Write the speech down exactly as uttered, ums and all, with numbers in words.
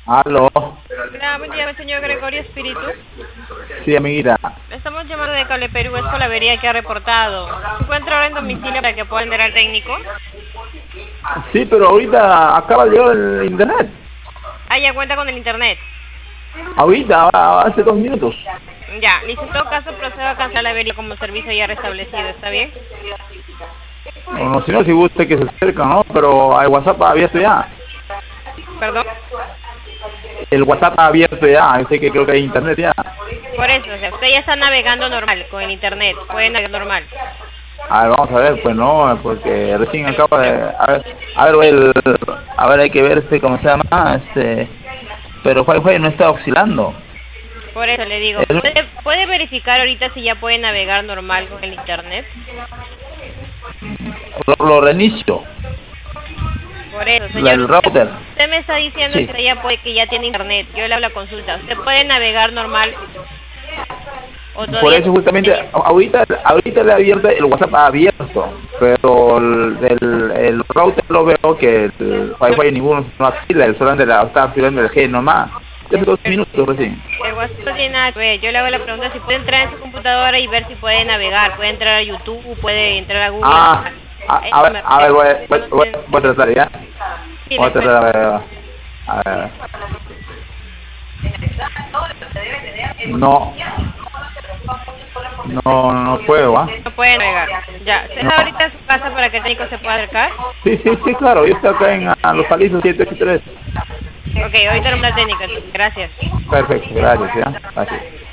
Aló. Hola, buen día, señor Gregorio Espíritu. Sí, amiguita. Estamos llamando de Cable Perú, es por la avería que ha reportado. ¿Se encuentra ahora en domicilio para que pueda atender al técnico? Sí, pero ahorita acaba de llegar el internet. Ah, ya cuenta con el internet. Ahorita, hace dos minutos. Ya, listo. En todo caso, procedo a cancelar la avería como servicio ya restablecido, ¿está bien? Bueno, si no, si gusta que se acerca, ¿no? Pero el WhatsApp abierto ya. ¿Perdón? El WhatsApp abierto ya. Yo sé que creo que hay internet ya. Por eso, o sea, usted ya está navegando normal con el internet. Puede navegar normal. A ver, vamos a ver, pues no, porque recién acaba de... A ver, a ver, el, a ver, hay que ver este, ¿cómo se llama? Este... Pero Wi-Fi no está oscilando. Por eso le digo, El- ¿puede, puede verificar ahorita si ya puede navegar normal con el internet? Lo, lo reinicio. Por eso, La- señor, el usted, router. usted me está diciendo Sí. que ya puede, que ya tiene internet. Yo le hago la consulta. ¿Usted puede navegar normal? ¿O Por todavía eso justamente, tiene? ahorita, ahorita le he abierto el WhatsApp abierto, pero el, el, el router lo veo que el Wi-Fi ninguno no oscila, el solamente la está activando el G nomás. Hace dos minutos recién. El WhatsApp no tiene nada que ver. Yo le hago la pregunta si puede entrar en su computadora y ver si puede navegar. Puede entrar a YouTube, puede entrar a Google. Ah, a, a ver, a ver, voy, a- voy, voy, voy a tratar ya. Sí, Voy me a tratar, a puede. ver, a ver. No, no, no puedo, ¿ah? No puede navegar. Ya, ¿usted No. está ahorita en su casa para que el técnico se pueda acercar? Sí, sí, sí, claro, yo estoy acá en a, Los Palizos siete ocho tres. Ok, ahorita no la técnica. Gracias. Perfecto, gracias, ya, gracias.